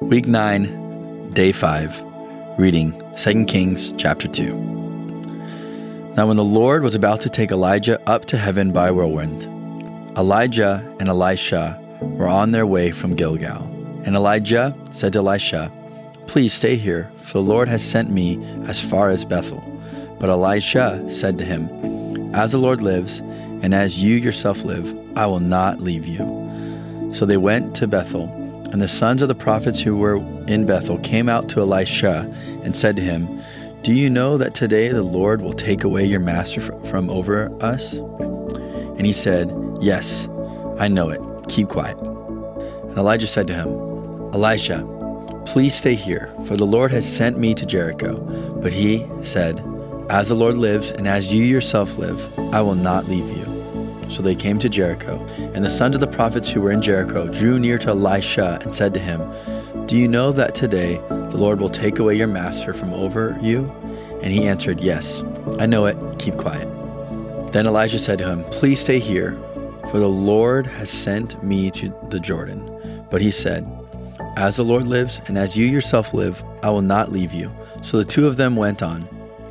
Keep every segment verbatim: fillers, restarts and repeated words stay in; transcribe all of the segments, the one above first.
Week nine, Day five, reading Second Kings chapter two. Now when the Lord was about to take Elijah up to heaven by whirlwind, Elijah and Elisha were on their way from Gilgal. And Elijah said to Elisha, "Please stay here, for the Lord has sent me as far as Bethel." But Elisha said to him, "As the Lord lives, and as you yourself live, I will not leave you." So they went to Bethel. And the sons of the prophets who were in Bethel came out to Elisha and said to him, "Do you know that today the Lord will take away your master from over us?" And he said, "Yes, I know it. Keep quiet." And Elijah said to him, "Elisha, please stay here, for the Lord has sent me to Jericho." But he said, "As the Lord lives, and as you yourself live, I will not leave you." So they came to Jericho, and the sons of the prophets who were in Jericho drew near to Elisha and said to him, "Do you know that today the Lord will take away your master from over you?" And he answered, "Yes, I know it. Keep quiet." Then Elijah said to him, "Please stay here, for the Lord has sent me to the Jordan." But he said, "As the Lord lives, and as you yourself live, I will not leave you." So the two of them went on.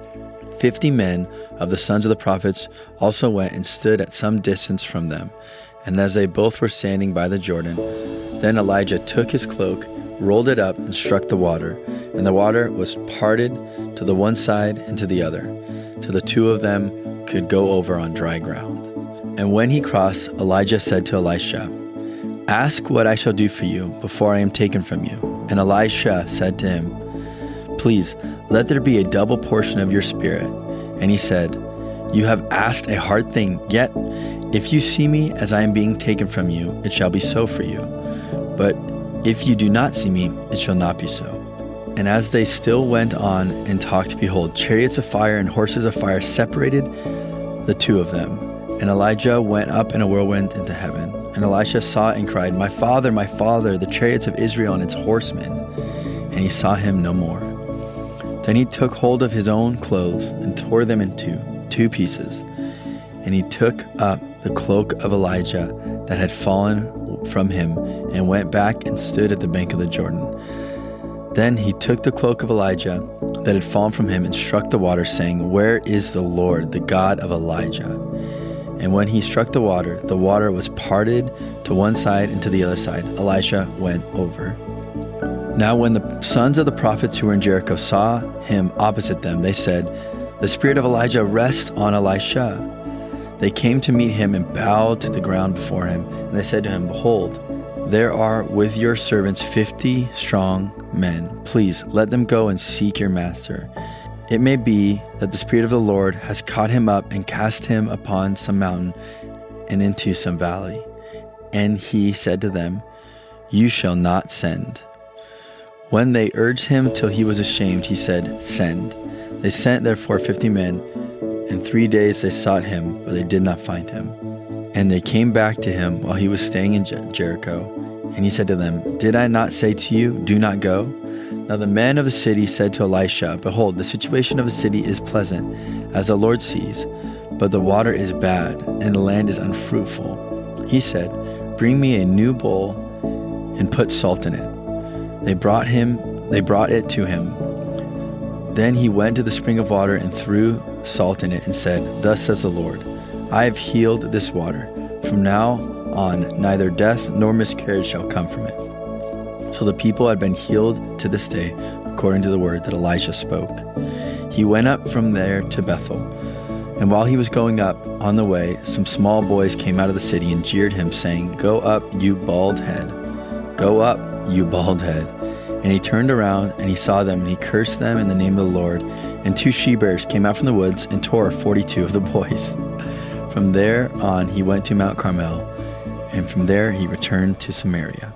Fifty men of the sons of the prophets also went and stood at some distance from them. And as they both were standing by the Jordan, then Elijah took his cloak, rolled it up, and struck the water. And the water was parted to the one side and to the other, till the two of them could go over on dry ground. And when he crossed, Elijah said to Elisha, "Ask what I shall do for you before I am taken from you." And Elisha said to him, "Please, let there be a double portion of your spirit." And he said, "You have asked a hard thing, yet if you see me as I am being taken from you, it shall be so for you. But if you do not see me, it shall not be so." And as they still went on and talked, behold, chariots of fire and horses of fire separated the two of them. And Elijah went up in a whirlwind into heaven. And Elisha saw it and cried, "My father, my father, the chariots of Israel and its horsemen." And he saw him no more. Then he took hold of his own clothes and tore them in two, two pieces. And he took up the cloak of Elijah that had fallen from him and went back and stood at the bank of the Jordan. Then he took the cloak of Elijah that had fallen from him and struck the water, saying, "Where is the Lord, the God of Elijah?" And when he struck the water, the water was parted to one side and to the other side. Elisha went over. Now when the sons of the prophets who were in Jericho saw him opposite them, they said, "The spirit of Elijah rests on Elisha." They came to meet him and bowed to the ground before him. And they said to him, "Behold, there are with your servants fifty strong men. Please let them go and seek your master. It may be that the Spirit of the Lord has caught him up and cast him upon some mountain and into some valley." And he said to them, "You shall not send." When they urged him till he was ashamed, he said, "Send." They sent therefore fifty men. In three days they sought him, but they did not find him. And they came back to him while he was staying in Jer- Jericho. And he said to them, "Did I not say to you, do not go?" Now the men of the city said to Elisha, "Behold, the situation of the city is pleasant, as the Lord sees, but the water is bad, and the land is unfruitful." He said, "Bring me a new bowl and put salt in it." They brought him, they brought it to him. Then he went to the spring of water and threw salt in it and said, "Thus says the Lord, I have healed this water. From now on, neither death nor miscarriage shall come from it." So the people had been healed to this day, according to the word that Elisha spoke. He went up from there to Bethel. And while he was going up on the way, some small boys came out of the city and jeered him, saying, "Go up, you bald head. Go up, you bald head." And he turned around and he saw them, and he cursed them in the name of the Lord. And two she-bears came out from the woods and tore forty-two of the boys. From there on he went to Mount Carmel, and from there he returned to Samaria.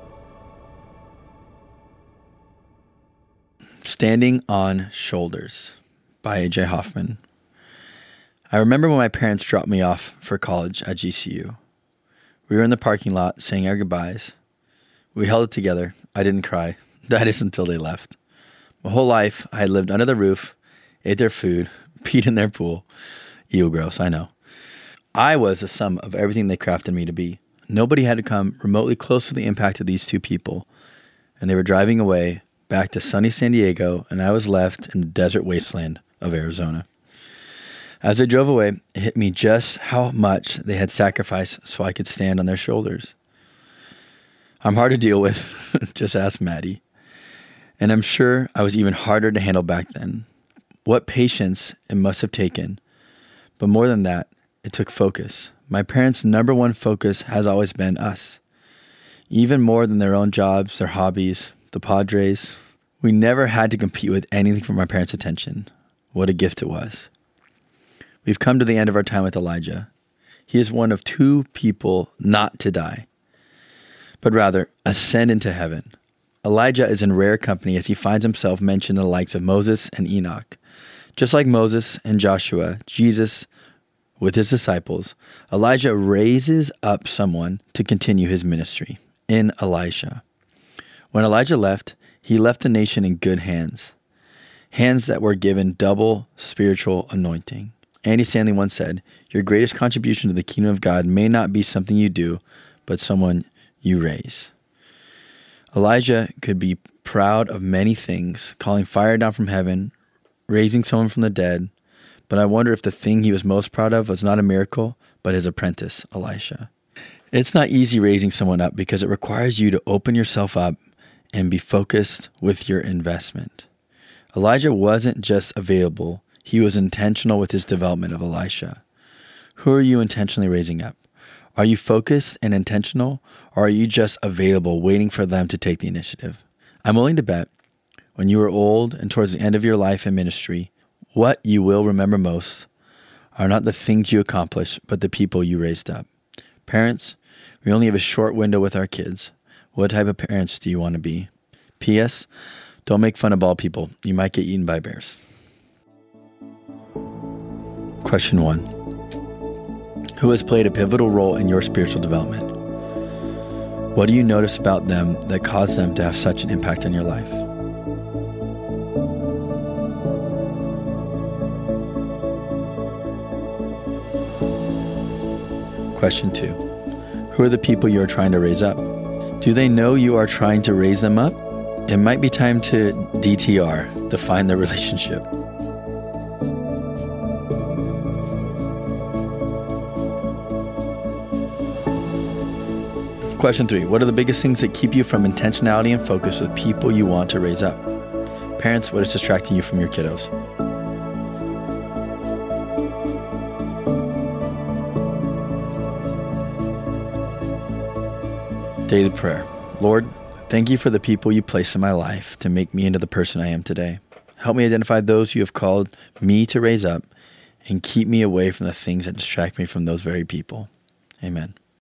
Standing on Shoulders by A J Hoffman. I remember when my parents dropped me off for college at G C U. We were in the parking lot saying our goodbyes. We held it together. I didn't cry. That is until they left. My whole life, I had lived under the roof, ate their food, peed in their pool. Ew, gross, I know. I was the sum of everything they crafted me to be. Nobody had to come remotely close to the impact of these two people. and they were driving away back to sunny San Diego, and I was left in the desert wasteland of Arizona. As they drove away, it hit me just how much they had sacrificed so I could stand on their shoulders. I'm hard to deal with, just ask Maddie. And I'm sure I was even harder to handle back then. What patience it must have taken. But more than that, it took focus. My parents' number one focus has always been us. Even more than their own jobs, their hobbies, the Padres. We never had to compete with anything for my parents' attention. What a gift it was. We've come to the end of our time with Elijah. He is one of two people not to die, but rather ascend into heaven. Elijah is in rare company as he finds himself mentioned in the likes of Moses and Enoch. Just like Moses and Joshua, Jesus, with his disciples, Elijah raises up someone to continue his ministry in Elisha. When Elijah left, he left the nation in good hands, hands that were given double spiritual anointing. Andy Stanley once said, "Your greatest contribution to the kingdom of God may not be something you do, but someone you raise." Elijah could be proud of many things, calling fire down from heaven, raising someone from the dead, but I wonder if the thing he was most proud of was not a miracle, but his apprentice, Elisha. It's not easy raising someone up because it requires you to open yourself up and be focused with your investment. Elijah wasn't just available, he was intentional with his development of Elisha. Who are you intentionally raising up? Are you focused and intentional, or are you just available, waiting for them to take the initiative? I'm willing to bet, when you are old and towards the end of your life and ministry, what you will remember most are not the things you accomplished, but the people you raised up. Parents, we only have a short window with our kids. What type of parents do you want to be? P S. Don't make fun of bald people. You might get eaten by bears. Question one. Who has played a pivotal role in your spiritual development? What do you notice about them that caused them to have such an impact on your life? Question two. Who are the people you are trying to raise up? Do they know you are trying to raise them up? It might be time to D T R, define the relationship. Question three. What are the biggest things that keep you from intentionality and focus with people you want to raise up? Parents, what is distracting you from your kiddos? Daily prayer. Lord, thank you for the people you place in my life to make me into the person I am today. Help me identify those you have called me to raise up and keep me away from the things that distract me from those very people. Amen.